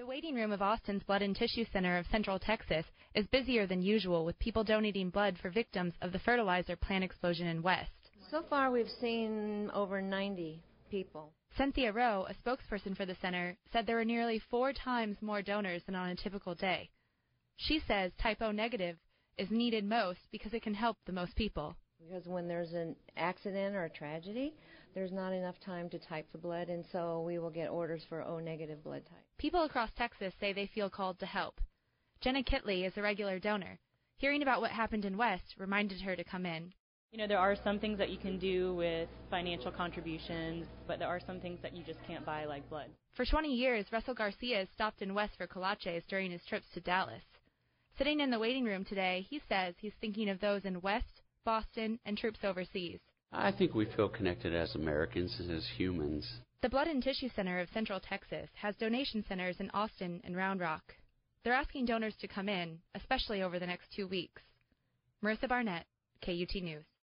waiting room of Austin's Blood and Tissue Center of Central Texas is busier than usual with people donating blood for victims of the fertilizer plant explosion in West. So far we've seen over 90 people. Cynthia Rowe, a spokesperson for the center, said there were nearly 4 times more donors than on a typical day. She says type O negative is needed most because it can help the most people. Because when there's an accident or a tragedy, there's not enough time to type the blood, and so we will get orders for O negative blood type. People across Texas say they feel called to help. Jenna Kitley is a regular donor. Hearing about what happened in West reminded her to come in. You know, there are some things that you can do with financial contributions, but there are some things that you just can't buy, like blood. For 20 years, Russell Garcia has stopped in West for kolaches during his trips to Dallas. Sitting in the waiting room today, he says he's thinking of those in West, Boston, and troops overseas. I think we feel connected as Americans and as humans. The Blood and Tissue Center of Central Texas has donation centers in Austin and Round Rock. They're asking donors to come in, especially over the next 2 weeks. Marissa Barnett, KUT News.